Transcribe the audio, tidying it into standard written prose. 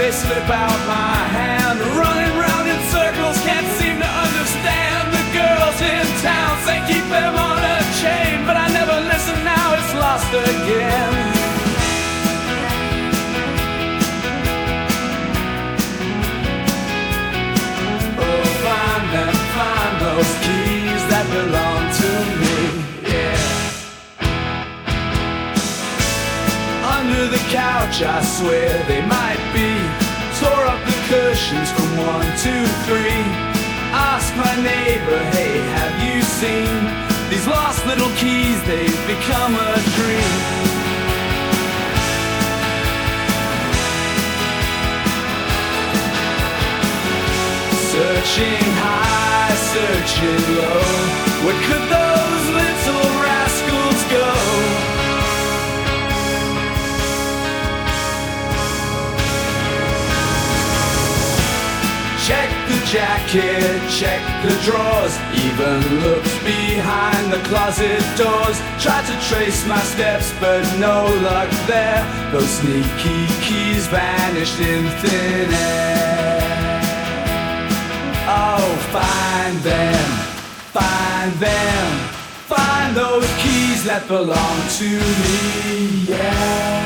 they slip out my hand. Running round in circles, can't seem to understand. The girls in town say keep them on a chain, but I never listen, now it's lost again. Oh, find them, find those keys that belong to me, yeah. Under the couch, I swear they might be. Tore up the cushions from 1, 2, 3. Ask my neighbor, hey, have you seen these lost little keys? They've become a dream. Searching high, searching low, where could those little rascals go? Check the jacket, check the drawers, even looked behind the closet doors. Tried to trace my steps, but no luck there. Those sneaky keys vanished in thin air. Oh, find them, find them, find those keys that belong to me, yeah.